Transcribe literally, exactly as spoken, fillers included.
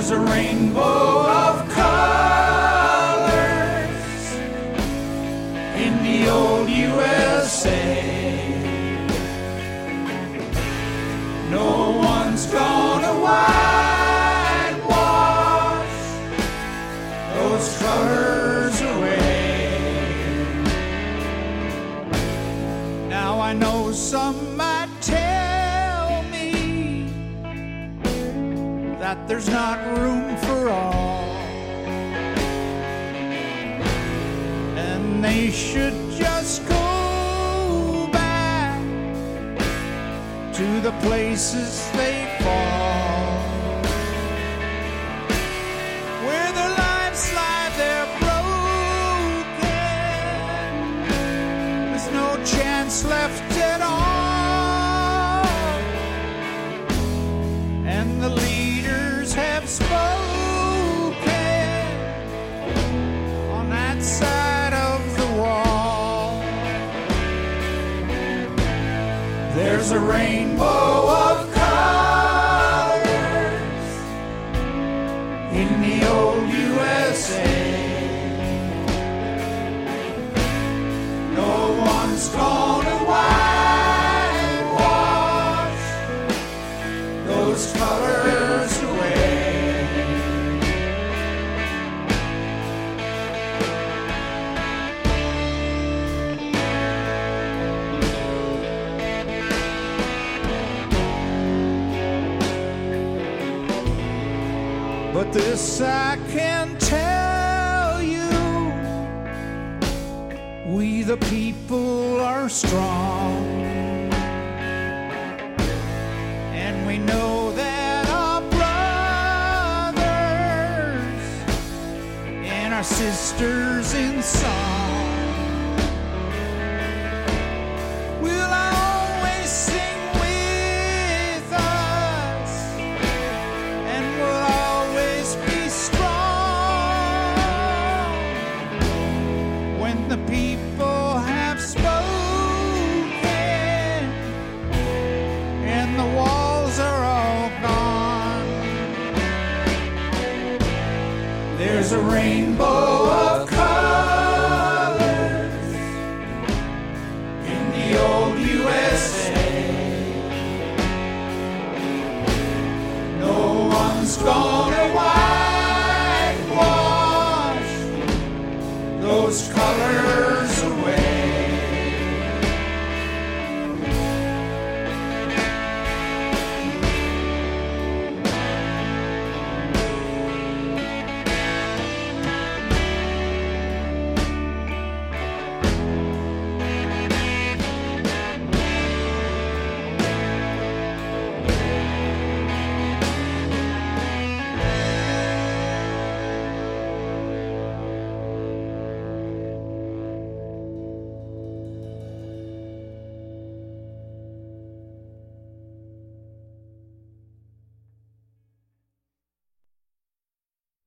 There's a rainbow of colors in the old U S A. No one's gonna whitewash those colors away. Now I know some might tell me that there's not room for all, and they should just go back to the places they fall, where their lives lie there broken. There's no chance left at all, and the leaders have spoken on that side of the wall. There's a rainbow of colors in the old U S A. No one's gonna whitewash those colors away. But this I can tell you, we the people are strong, and we know that our brothers and our sisters in song will always sing with us, and will always be strong when the people have spoken and the walls are all gone. There's a rainbow of colors in the old U S A. No one's gonna whitewash those colors